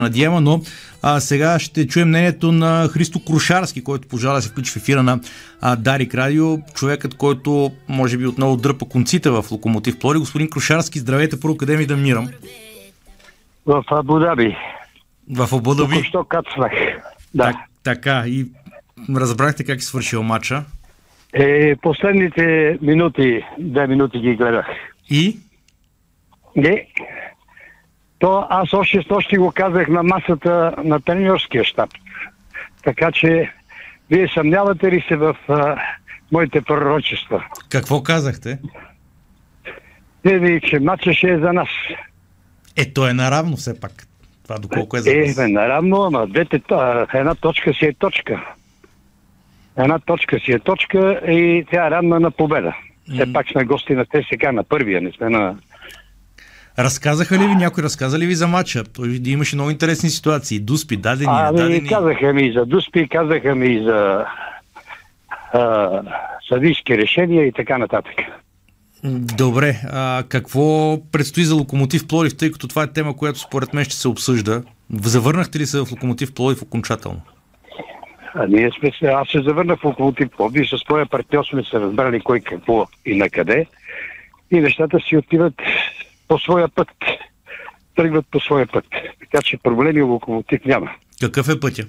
надява, но сега ще чуем мнението на Христо Крушарски, който пожела да се включи в ефира на Дарик Радио, човекът, който може би отново дърпа конците в Локомотив Пловдив. Господин Крушарски, здравейте, първо къде ми да намирам? В Абу Даби. В Абу Даби? Току-що кацнах. Да. Така, и разбрахте как е свършил матча? Последните минути, 2 минути ги гледах. И? Не. То аз още го казах на масата на треньорския щаб. Така че вие съмнявате ли се в моите пророчества? Какво казахте? Че матча ще е за нас. То е наравно все пак. Това доколко е за нас? Наравно, ама една точка си е точка. Една точка си е точка и тя е равна на победа. Все пак сме гости на ТСК, на първия, не сме на... Някой разказа ли ви за матча? Той имаше много интересни ситуации. Дуспи, дадени, недадени. Казаха ми за Дуспи, казаха ми за съдийски решения и така нататък. Добре, какво предстои за Локомотив Пловдив, тъй като това е тема, която според мен ще се обсъжда? Завърнахте ли се в Локомотив Пловдив окончателно? Аз се завърнах в Локомотив Пловдив, с моя партньор сме се разбрали кой какво и на къде. И нещата си отиват по своя път. Тръгват по своя път. Така че проблеми в Локомотив няма. Какъв е пътя?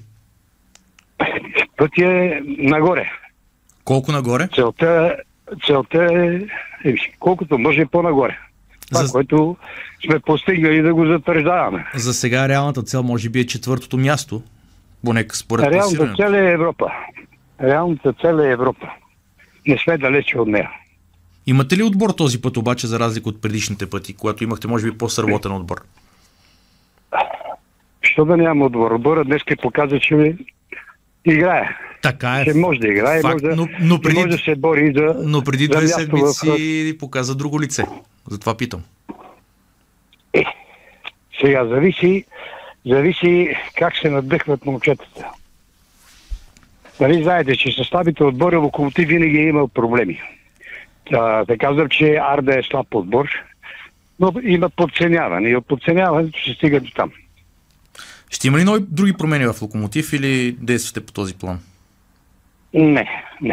Пътя е нагоре. Колко нагоре? Целта е колкото може по-нагоре. Това, което сме постигнали да го затвърждаваме. За сега реалната цел може би е 4-то място. Според реалната цел е Европа. Реалната цел е Европа. Не сме далече от нея. Имате ли отбор този път обаче, за разлика от предишните пъти, когато имахте може би по-сработен отбор? Що да нямам отбор? Отборът днес показва, че играе. Така е. Че може да играе, може да се бори за... Но преди 2 седмици показа друго лице. Затова питам. Сега зависи как се надъхват момчетата. Нали знаете, че съставите отбора Локомотив винаги е имал проблеми. Да казвам, че Арда е слаб отбор, но има подценяване. И от подценяването ще стига до там. Ще има ли нови други промени в Локомотив или действате по този план? Не.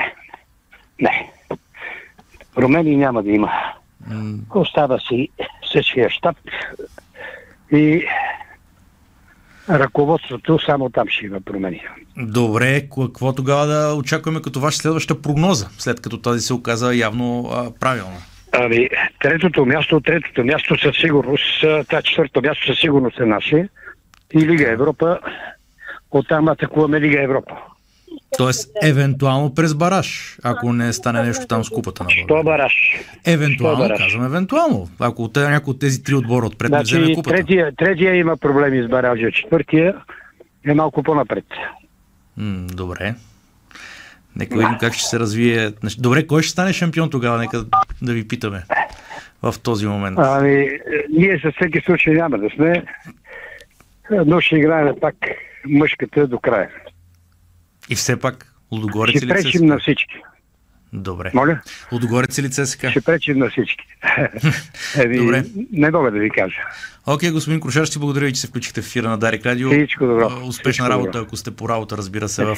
Промени няма да има. Остава си същия щаб и ръководството, само там ще има промени. Добре, какво тогава да очакваме като ваша следваща прогноза, след като тази се оказа явно правилна? Третото място със сигурност, това 4-то място със сигурност е наше и Лига Европа, оттам атакуваме Лига Европа. Тоест, евентуално през бараж, ако не стане нещо там с купата на България. Що бараж? Евентуално, казвам евентуално. Ако някой от тези 3 отбора отпред не вземе купата. Третия има проблеми с баража, 4-тия е малко по-напред. Добре. Нека видим как ще се развие. Добре, кой ще стане шампион тогава? Нека да ви питаме в този момент. Ние със всеки случай няма да сме, но ще играем пак мъжката до края. И все пак Лудогорец ще пречим на всички. Добре. Моля? Лудогорец или ЦСКА? Ще пречим на всички. Добре. Не мога да ви кажа. Окей, господин Крушарски, благодаря ви, че се включихте в ефира на Дарик Радио. Всичко добро. Успешна работа, ако сте по работа, разбира се, в